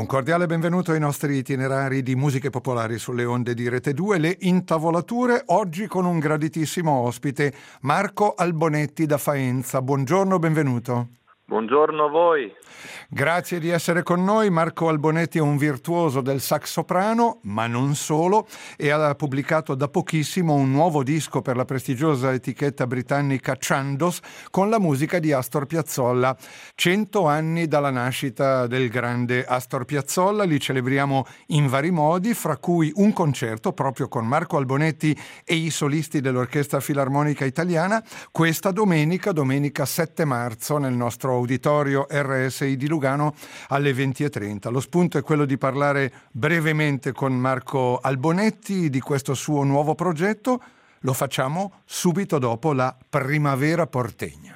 cordiale benvenuto ai nostri itinerari di musiche popolari sulle onde di Rete 2, le intavolature, oggi con un graditissimo ospite, Marco Albonetti da Faenza. Buongiorno, benvenuto. Buongiorno a voi. Grazie di essere con noi. Marco Albonetti è un virtuoso del sax soprano, ma non solo, e ha pubblicato da pochissimo un nuovo disco per la prestigiosa etichetta britannica Chandos con la musica di Astor Piazzolla. 100 anni dalla nascita del grande Astor Piazzolla, li celebriamo in vari modi, fra cui un concerto proprio con Marco Albonetti e i solisti dell'Orchestra Filarmonica Italiana questa domenica 7 marzo nel nostro auditorio RSI di Lugano alle 20:30. Lo spunto è quello di parlare brevemente con Marco Albonetti di questo suo nuovo progetto. Lo facciamo subito dopo la Primavera portegna.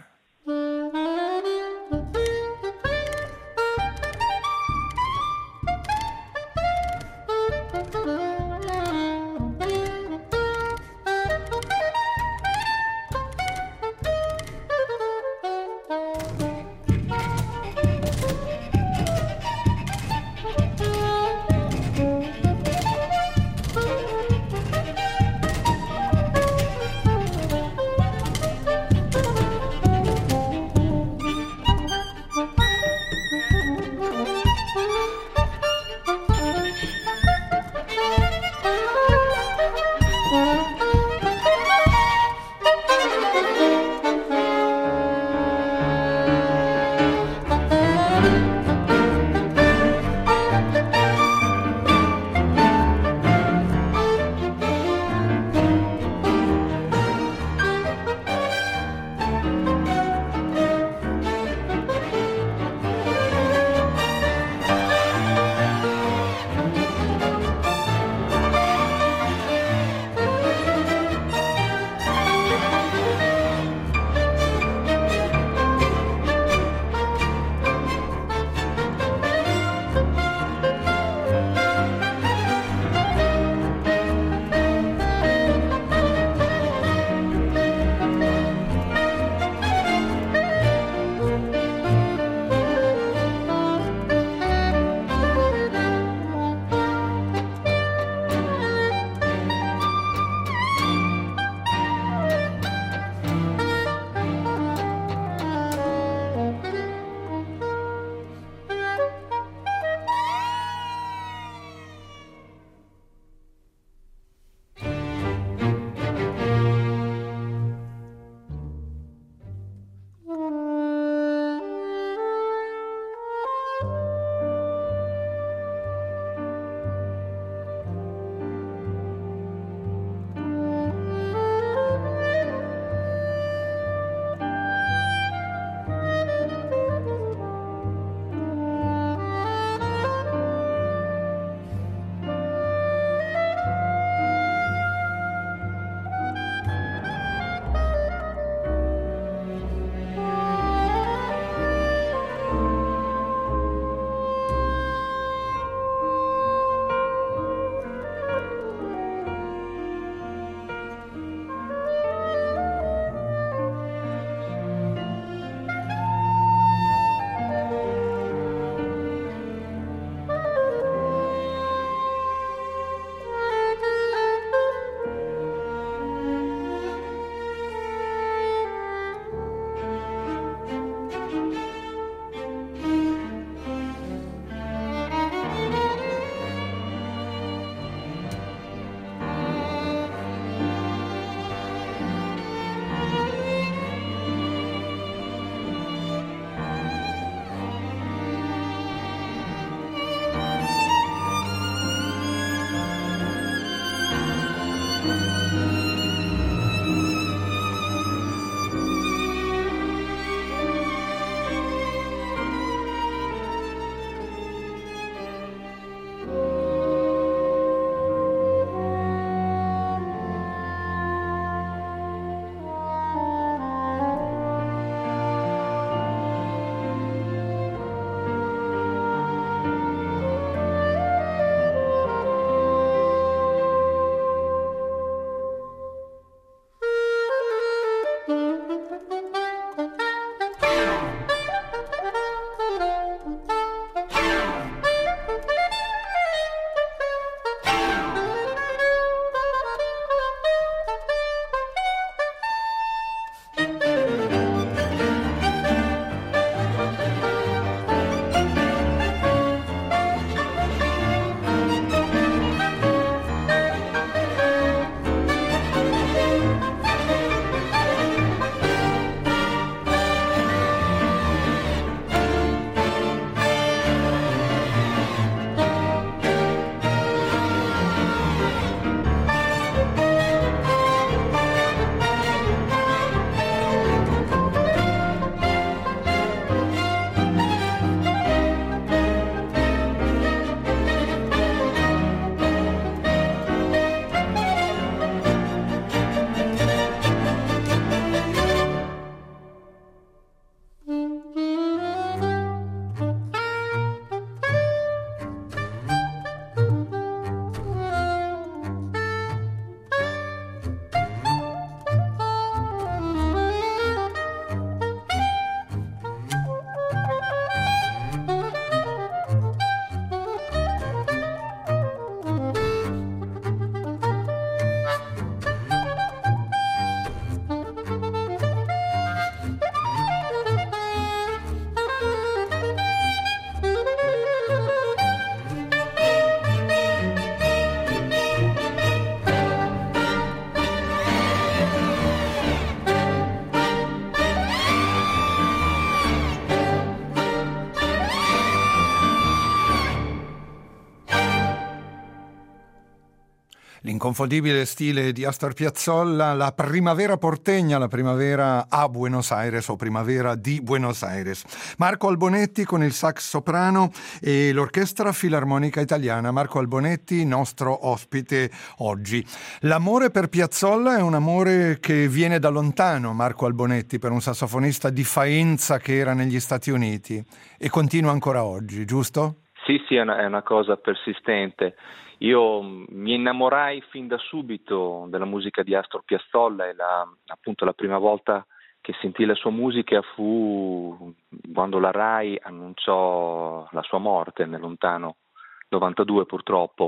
L'inconfondibile stile di Astor Piazzolla, la primavera portegna, la primavera a Buenos Aires o primavera di Buenos Aires. Marco Albonetti con il sax soprano e l'Orchestra Filarmonica Italiana. Marco Albonetti, nostro ospite oggi. L'amore per Piazzolla è un amore che viene da lontano, Marco Albonetti, per un sassofonista di Faenza che era negli Stati Uniti e continua ancora oggi, giusto? Sì, è una cosa persistente. Io mi innamorai fin da subito della musica di Astor Piazzolla e appunto la prima volta che sentii la sua musica fu quando la RAI annunciò la sua morte nel lontano 92 purtroppo,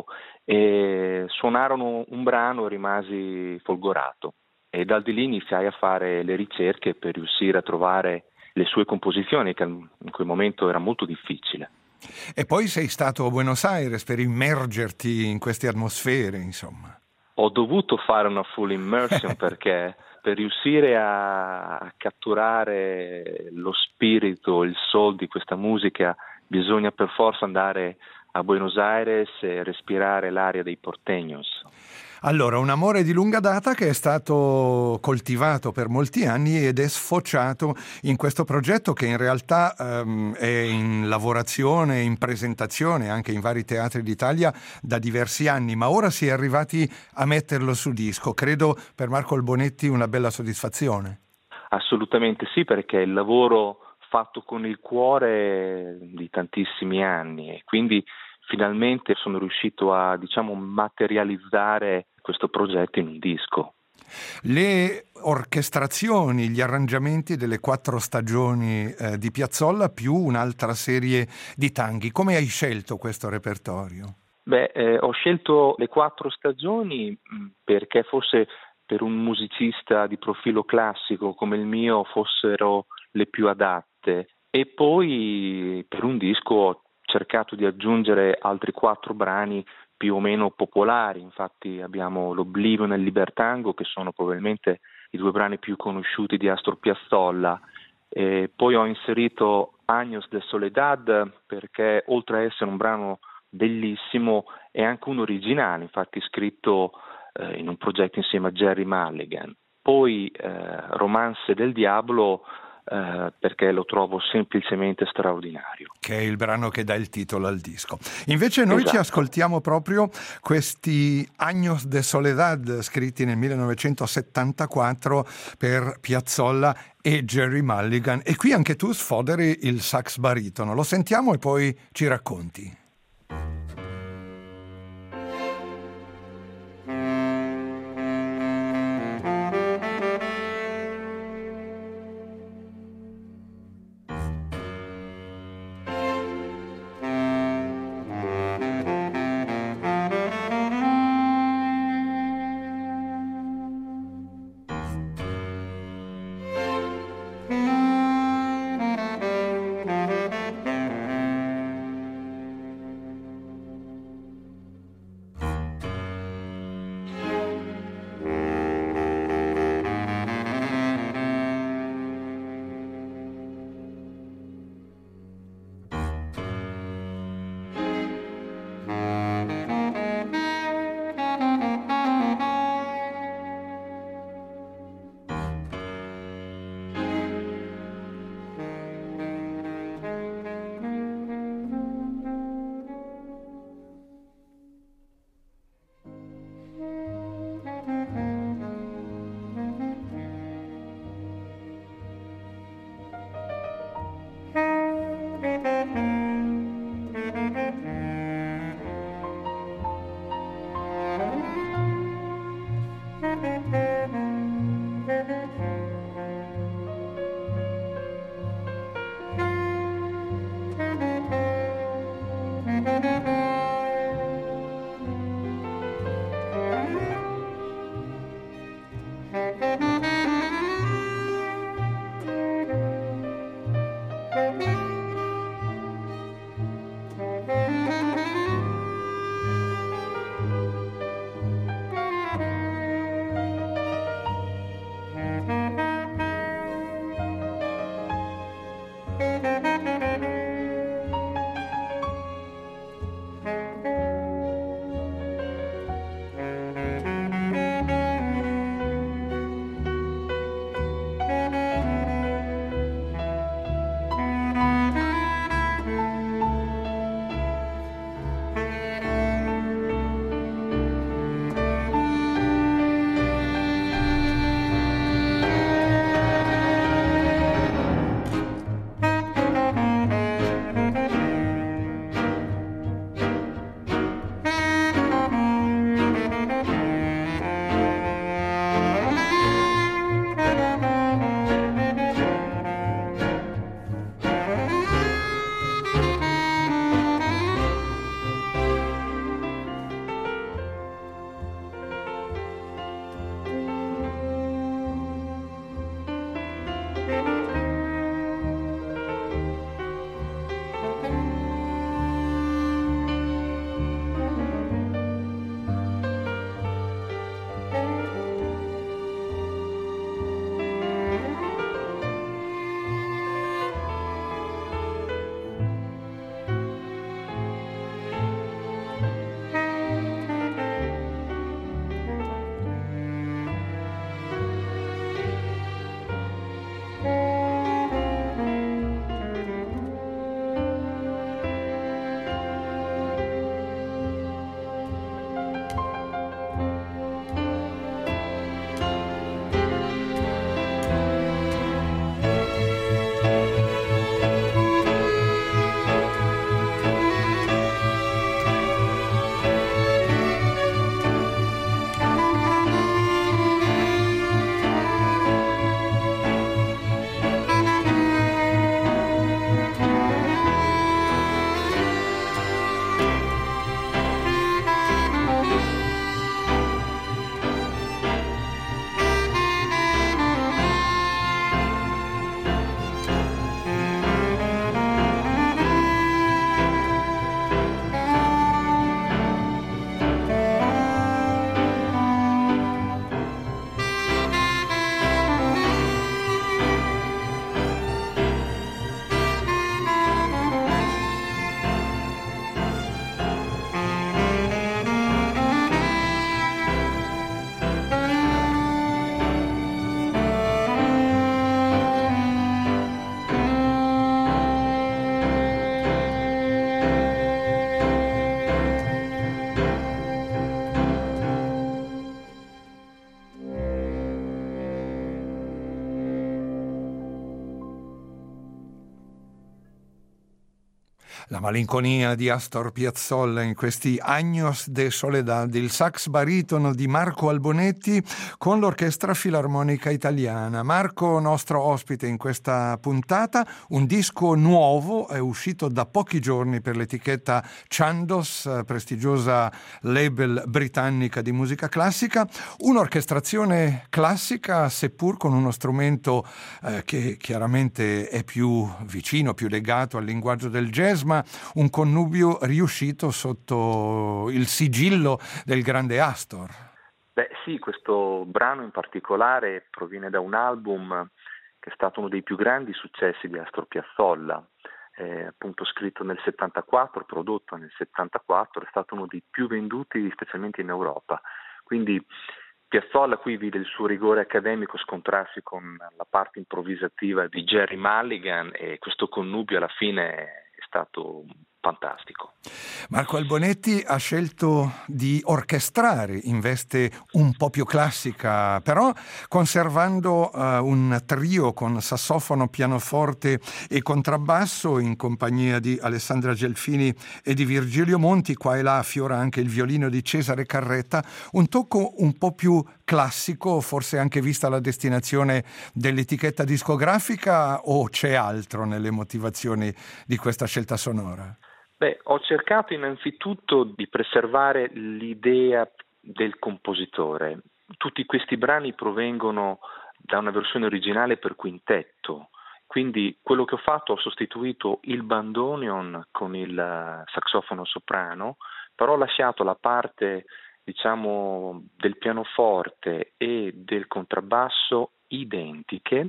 e suonarono un brano e rimasi folgorato e da di lì iniziai a fare le ricerche per riuscire a trovare le sue composizioni, che in quel momento era molto difficile. E poi sei stato a Buenos Aires per immergerti in queste atmosfere, insomma. Ho dovuto fare una full immersion perché per riuscire a catturare lo spirito, il soul di questa musica bisogna per forza andare a Buenos Aires e respirare l'aria dei porteños. Allora, un amore di lunga data che è stato coltivato per molti anni ed è sfociato in questo progetto che in realtà è in lavorazione, in presentazione anche in vari teatri d'Italia da diversi anni, ma ora si è arrivati a metterlo su disco. Credo per Marco Albonetti una bella soddisfazione. Assolutamente sì, perché è il lavoro fatto con il cuore di tantissimi anni e quindi finalmente sono riuscito a, materializzare questo progetto in un disco. Le orchestrazioni, gli arrangiamenti delle 4 stagioni di Piazzolla più un'altra serie di tanghi. Come hai scelto questo repertorio? Ho scelto le 4 stagioni perché forse per un musicista di profilo classico come il mio fossero le più adatte e poi per un disco ho cercato di aggiungere altri 4 brani più o meno popolari. Infatti abbiamo l'Oblivion e il Libertango, che sono probabilmente i 2 brani più conosciuti di Astor Piazzolla. E poi ho inserito Años de Soledad perché oltre a essere un brano bellissimo è anche un originale, infatti scritto in un progetto insieme a Jerry Mulligan. Poi Romance del Diablo perché lo trovo semplicemente straordinario. Che è il brano che dà il titolo al disco. Invece noi ci ascoltiamo proprio questi Años de Soledad scritti nel 1974 per Piazzolla e Jerry Mulligan, e qui anche tu sfoderi il sax baritono. Lo sentiamo e poi ci racconti. malinconia di Astor Piazzolla in questi Años de Soledad, il sax baritono di Marco Albonetti con l'Orchestra Filarmonica Italiana. Marco, nostro ospite in questa puntata, un disco nuovo, è uscito da pochi giorni per l'etichetta Chandos, prestigiosa label britannica di musica classica, un'orchestrazione classica seppur con uno strumento che chiaramente è più vicino, più legato al linguaggio del jazz, ma un connubio riuscito sotto il sigillo del grande Astor. Beh sì, questo brano in particolare proviene da un album che è stato uno dei più grandi successi di Astor Piazzolla, appunto scritto nel 74, prodotto nel 74, è stato uno dei più venduti specialmente in Europa. Quindi Piazzolla qui vide il suo rigore accademico scontrarsi con la parte improvvisativa di Gerry Mulligan e questo connubio alla fine è stato fantastico. Marco Albonetti ha scelto di orchestrare in veste un po' più classica, però conservando un trio con sassofono, pianoforte e contrabbasso in compagnia di Alessandra Gelfini e di Virgilio Monti. Qua e là affiora anche il violino di Cesare Carretta, un tocco un po' più classico, forse anche vista la destinazione dell'etichetta discografica, o c'è altro nelle motivazioni di questa scelta sonora? Beh, ho cercato innanzitutto di preservare l'idea del compositore. Tutti questi brani provengono da una versione originale per quintetto, quindi quello che ho fatto, ho sostituito il bandoneon con il saxofono soprano, però ho lasciato la parte, diciamo, del pianoforte e del contrabbasso identiche,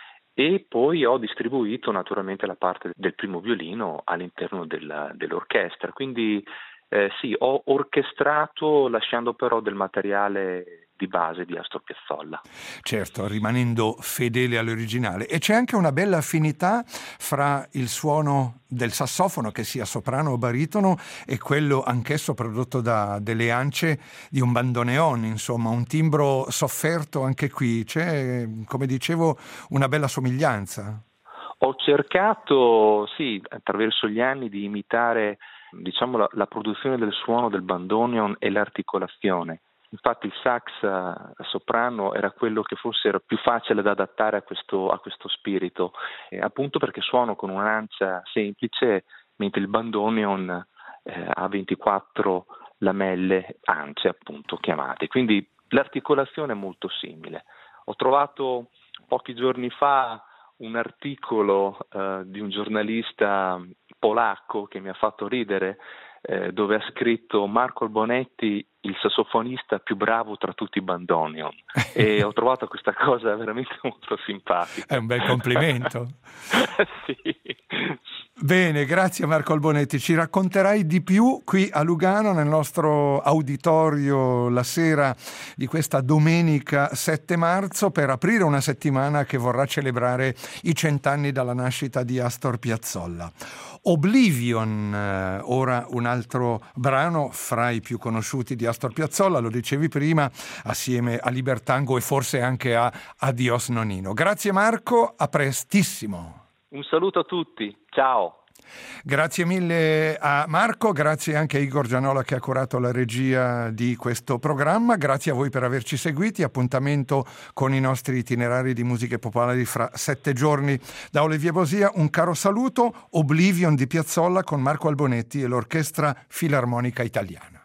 e poi ho distribuito naturalmente la parte del primo violino all'interno dell'orchestra. Quindi sì, ho orchestrato lasciando però del materiale di base di Astor Piazzolla. Certo, rimanendo fedele all'originale. E c'è anche una bella affinità fra il suono del sassofono, che sia soprano o baritono, e quello anch'esso prodotto da delle ance di un bandoneon, insomma, un timbro sofferto anche qui. C'è, come dicevo, una bella somiglianza. Ho cercato, sì, attraverso gli anni di imitare, diciamo, la produzione del suono del bandoneon e l'articolazione. Infatti il sax soprano era quello che forse era più facile da adattare a questo spirito, appunto perché suono con un'ancia semplice, mentre il bandoneon ha 24 lamelle ance, appunto, chiamate. Quindi l'articolazione è molto simile. Ho trovato pochi giorni fa un articolo di un giornalista polacco che mi ha fatto ridere, dove ha scritto Marco Albonetti, il sassofonista più bravo tra tutti i bandoneon, e ho trovato questa cosa veramente molto simpatica. È un bel complimento. Sì. Bene, grazie Marco Albonetti. Ci racconterai di più qui a Lugano, nel nostro auditorio, la sera di questa domenica 7 marzo, per aprire una settimana che vorrà celebrare i 100 anni dalla nascita di Astor Piazzolla. Oblivion, ora un altro brano fra i più conosciuti di Astor Piazzolla, lo dicevi prima, assieme a Libertango e forse anche a Adios Nonino. Grazie Marco, a prestissimo. Un saluto a tutti, ciao. Grazie mille a Marco, grazie anche a Igor Gianola che ha curato la regia di questo programma, grazie a voi per averci seguiti, appuntamento con i nostri itinerari di musiche popolari fra 7 giorni. Da Olivier Bosia un caro saluto, Oblivion di Piazzolla con Marco Albonetti e l'Orchestra Filarmonica Italiana.